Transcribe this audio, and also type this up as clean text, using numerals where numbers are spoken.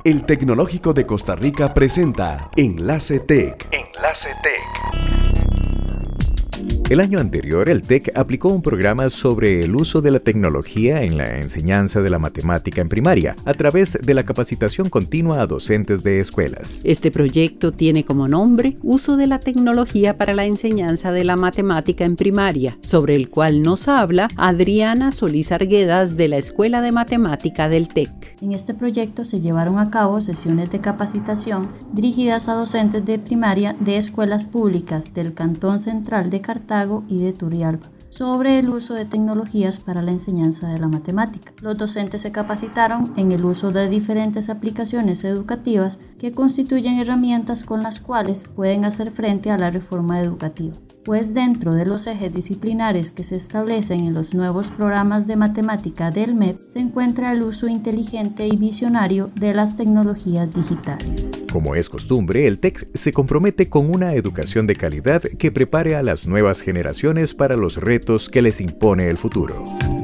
El Tecnológico de Costa Rica presenta Enlace Tech. Enlace Tech. El año anterior, el TEC aplicó un programa sobre el uso de la tecnología en la enseñanza de la matemática en primaria, a través de la capacitación continua a docentes de escuelas. Este proyecto tiene como nombre Uso de la tecnología para la enseñanza de la matemática en primaria, sobre el cual nos habla Adriana Solís Arguedas de la Escuela de Matemática del TEC. En este proyecto se llevaron a cabo sesiones de capacitación dirigidas a docentes de primaria de escuelas públicas del Cantón Central de Cartago y de Turrialba sobre el uso de tecnologías para la enseñanza de la matemática. Los docentes se capacitaron en el uso de diferentes aplicaciones educativas que constituyen herramientas con las cuales pueden hacer frente a la reforma educativa, pues dentro de los ejes disciplinares que se establecen en los nuevos programas de matemática del MEP se encuentra el uso inteligente y visionario de las tecnologías digitales. Como es costumbre, el TEC se compromete con una educación de calidad que prepare a las nuevas generaciones para los retos que les impone el futuro.